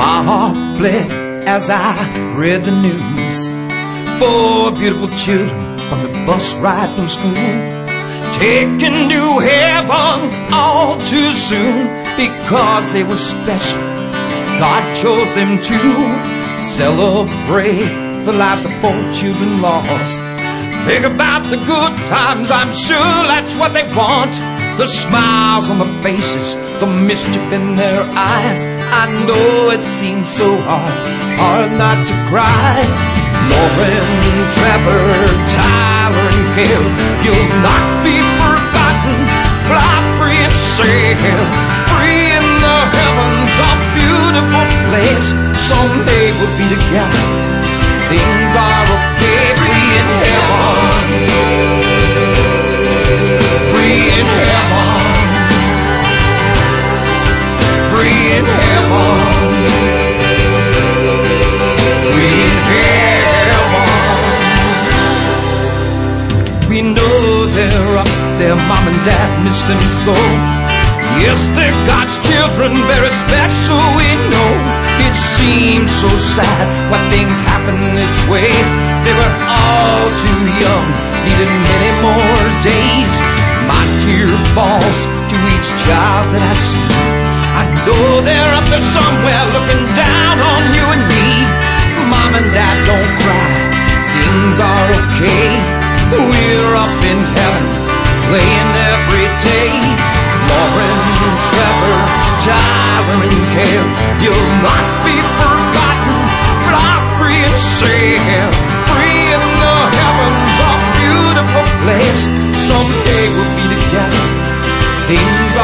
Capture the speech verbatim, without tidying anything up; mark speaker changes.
Speaker 1: My heart bled as I read the news. Four beautiful children from the bus ride from school, taken to heaven all too soon. Because they were special, God chose them to celebrate the lives of four children lost. Think about the good times, I'm sure that's what they want. The smiles on the faces, the mischief in their eyes. I know it seems so hard, hard not to cry. Lauren, Trevor, Tyler, and Gail, you'll not be forgotten. Fly free and sail, free in the heavens, a beautiful place. Someday we'll be together, things are okay. Free in heaven, free in heaven, free in heaven, free in heaven. We know they're up there, mom and dad miss them so. Yes, they're God's children, very special, we know. It seems so sad when things happen this way. They were all too young, needed many more days. My tear falls to each child that I see. I know they're up there somewhere looking down on you and me. Mom and dad, don't cry, things are okay. We're up in heaven, playing every day. Lauren, Trevor, Tyler, and Gail, you'll not be forgotten. Fly free and sail, free in the heavens, a beautiful place. Someday we'll be together, things